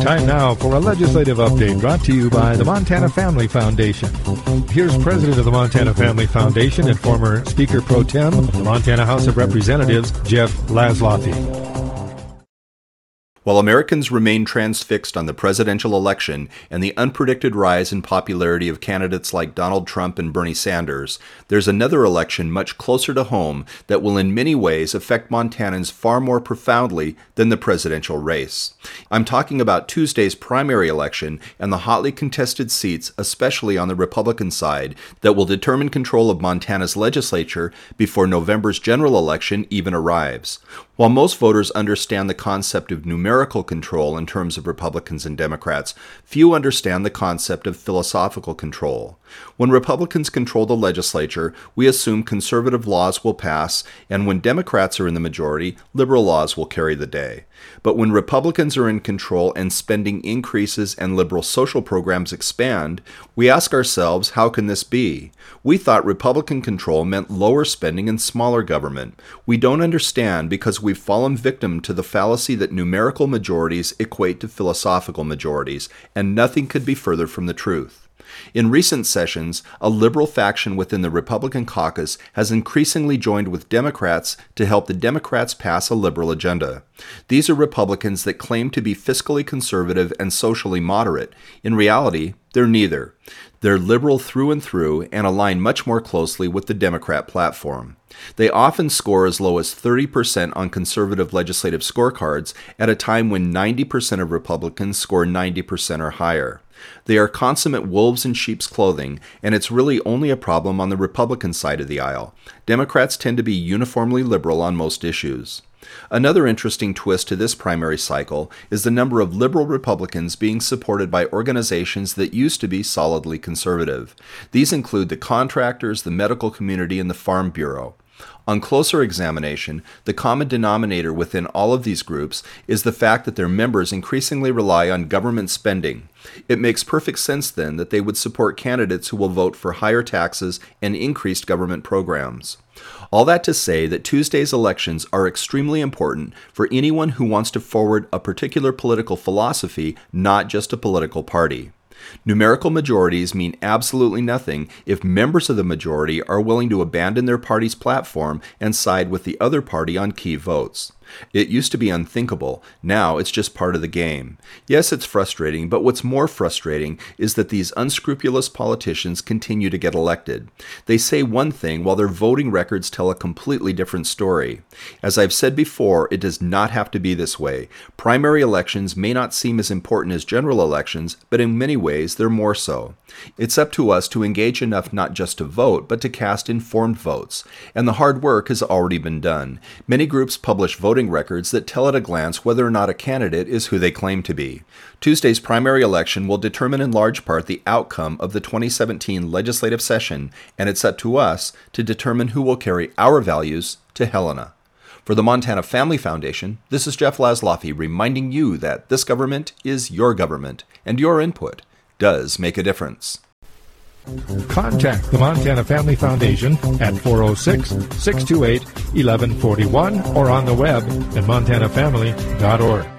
Time now for a legislative update brought to you by the Montana Family Foundation. Here's President of the Montana Family Foundation and former Speaker Pro Tem of the Montana House of Representatives, Jeff Laszloffy. While Americans remain transfixed on the presidential election and the unpredicted rise in popularity of candidates like Donald Trump and Bernie Sanders, there's another election much closer to home that will in many ways affect Montanans far more profoundly than the presidential race. I'm talking about Tuesday's primary election and the hotly contested seats, especially on the Republican side, that will determine control of Montana's legislature before November's general election even arrives. While most voters understand the concept of numerical control in terms of Republicans and Democrats, few understand the concept of philosophical control. When Republicans control the legislature, we assume conservative laws will pass, and when Democrats are in the majority, liberal laws will carry the day. But when Republicans are in control and spending increases and liberal social programs expand, we ask ourselves, how can this be? We thought Republican control meant lower spending and smaller government. We don't understand because we've fallen victim to the fallacy that numerical majorities equate to philosophical majorities, and nothing could be further from the truth. In recent sessions, a liberal faction within the Republican caucus has increasingly joined with Democrats to help the Democrats pass a liberal agenda. These are Republicans that claim to be fiscally conservative and socially moderate. In reality, they're neither. They're liberal through and through and align much more closely with the Democrat platform. They often score as low as 30% on conservative legislative scorecards at a time when 90% of Republicans score 90% or higher. They are consummate wolves in sheep's clothing, and it's really only a problem on the Republican side of the aisle. Democrats tend to be uniformly liberal on most issues. Another interesting twist to this primary cycle is the number of liberal Republicans being supported by organizations that used to be solidly conservative. These include the contractors, the medical community, and the Farm Bureau. On closer examination, the common denominator within all of these groups is the fact that their members increasingly rely on government spending. It makes perfect sense then that they would support candidates who will vote for higher taxes and increased government programs. All that to say that Tuesday's elections are extremely important for anyone who wants to forward a particular political philosophy, not just a political party. Numerical majorities mean absolutely nothing if members of the majority are willing to abandon their party's platform and side with the other party on key votes. It used to be unthinkable. Now it's just part of the game. Yes, it's frustrating, but what's more frustrating is that these unscrupulous politicians continue to get elected. They say one thing while their voting records tell a completely different story. As I've said before, it does not have to be this way. Primary elections may not seem as important as general elections, but in many ways they're more so. It's up to us to engage enough not just to vote, but to cast informed votes. And the hard work has already been done. Many groups publish voting records that tell at a glance whether or not a candidate is who they claim to be. Tuesday's primary election will determine in large part the outcome of the 2017 legislative session, and it's up to us to determine who will carry our values to Helena. For the Montana Family Foundation, this is Jeff Laszloffy reminding you that this government is your government, and your input does make a difference. Contact the Montana Family Foundation at 406-628-1141 or on the web at montanafamily.org.